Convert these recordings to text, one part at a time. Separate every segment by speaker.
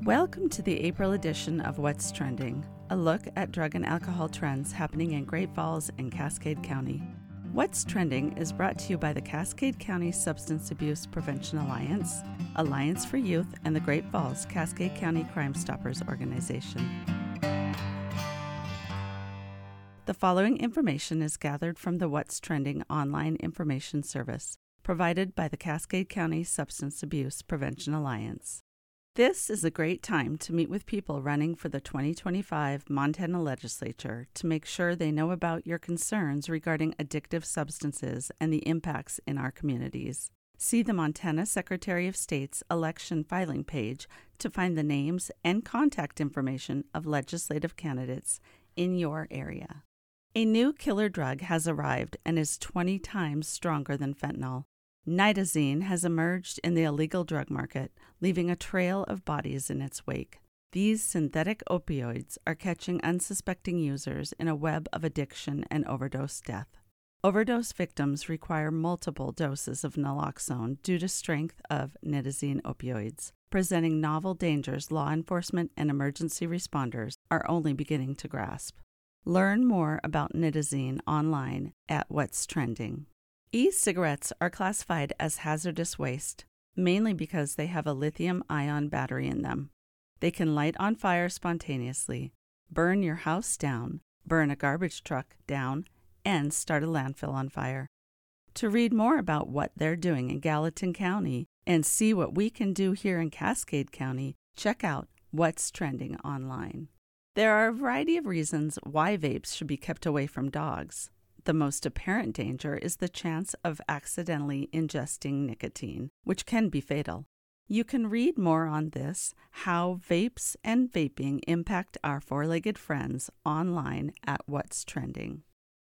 Speaker 1: Welcome to the April edition of What's Trending, a look at drug and alcohol trends happening in Great Falls and Cascade County. What's Trending is brought to you by the Cascade County Substance Abuse Prevention Alliance, Alliance for Youth, and the Great Falls Cascade County Crime Stoppers organization. The following information is gathered from the What's Trending online information service provided by the Cascade County Substance Abuse Prevention Alliance. This is a great time to meet with people running for the 2025 Montana Legislature to make sure they know about your concerns regarding addictive substances and the impacts in our communities. See the Montana Secretary of State's election filing page to find the names and contact information of legislative candidates in your area. A new killer drug has arrived and is 20 times stronger than fentanyl. Nitazene has emerged in the illegal drug market, leaving a trail of bodies in its wake. These synthetic opioids are catching unsuspecting users in a web of addiction and overdose death. Overdose victims require multiple doses of naloxone due to strength of nitazene opioids, presenting novel dangers law enforcement and emergency responders are only beginning to grasp. Learn more about nitazene online at What's Trending. E-cigarettes are classified as hazardous waste, mainly because they have a lithium-ion battery in them. They can light on fire spontaneously, burn your house down, burn a garbage truck down, and start a landfill on fire. To read more about what they're doing in Gallatin County and see what we can do here in Cascade County, check out What's Trending online. There are a variety of reasons why vapes should be kept away from dogs. The most apparent danger is the chance of accidentally ingesting nicotine, which can be fatal. You can read more on this, how vapes and vaping impact our four-legged friends, online at What's Trending.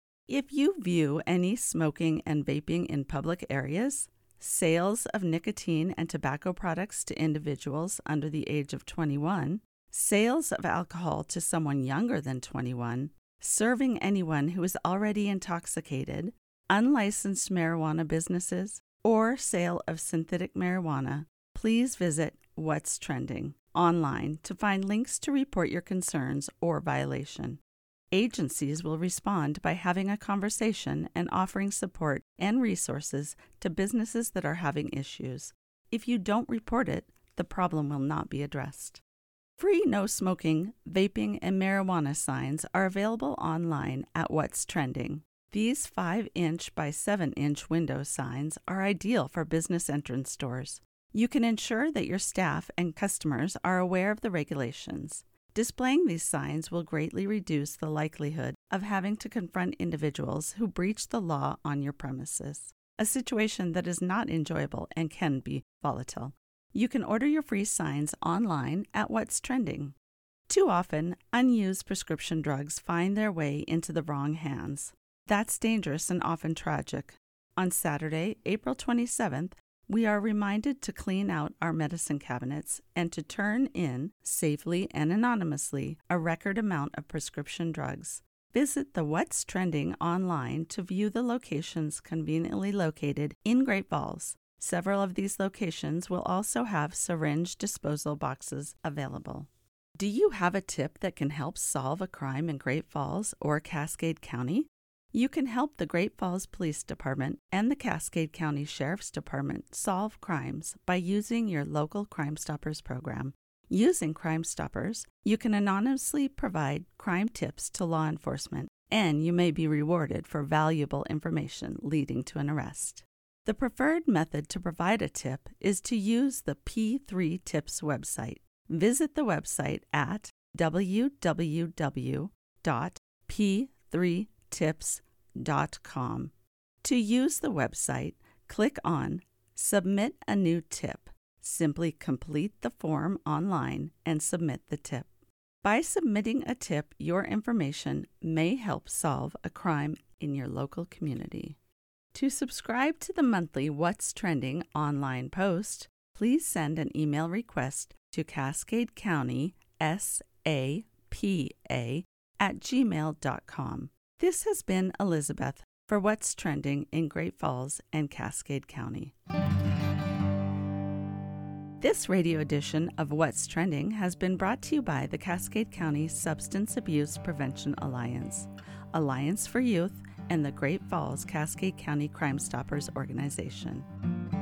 Speaker 1: If you view any smoking and vaping in public areas, sales of nicotine and tobacco products to individuals under the age of 21, sales of alcohol to someone younger than 21, serving anyone who is already intoxicated, unlicensed marijuana businesses, or sale of synthetic marijuana, please visit What's Trending online to find links to report your concerns or violation. Agencies will respond by having a conversation and offering support and resources to businesses that are having issues. If you don't report it, the problem will not be addressed. Free no-smoking, vaping, and marijuana signs are available online at What's Trending. These 5-inch by 7-inch window signs are ideal for business entrance doors. You can ensure that your staff and customers are aware of the regulations. Displaying these signs will greatly reduce the likelihood of having to confront individuals who breach the law on your premises, a situation that is not enjoyable and can be volatile. You can order your free signs online at What's Trending. Too often, unused prescription drugs find their way into the wrong hands. That's dangerous and often tragic. On Saturday, April 27th, we are reminded to clean out our medicine cabinets and to turn in, safely and anonymously, a record amount of prescription drugs. Visit the What's Trending online to view the locations conveniently located in Great Falls. Several of these locations will also have syringe disposal boxes available. Do you have a tip that can help solve a crime in Great Falls or Cascade County? You can help the Great Falls Police Department and the Cascade County Sheriff's Department solve crimes by using your local Crime Stoppers program. Using Crime Stoppers, you can anonymously provide crime tips to law enforcement, and you may be rewarded for valuable information leading to an arrest. The preferred method to provide a tip is to use the P3 Tips website. Visit the website at www.p3tips.com. To use the website, click on Submit a New Tip. Simply complete the form online and submit the tip. By submitting a tip, your information may help solve a crime in your local community. To subscribe to the monthly What's Trending online post, please send an email request to cascadecounty.sapa@gmail.com. This has been Elizabeth for What's Trending in Great Falls and Cascade County. This radio edition of What's Trending has been brought to you by the Cascade County Substance Abuse Prevention Alliance, Alliance for Youth, and the Great Falls Cascade County Crime Stoppers organization.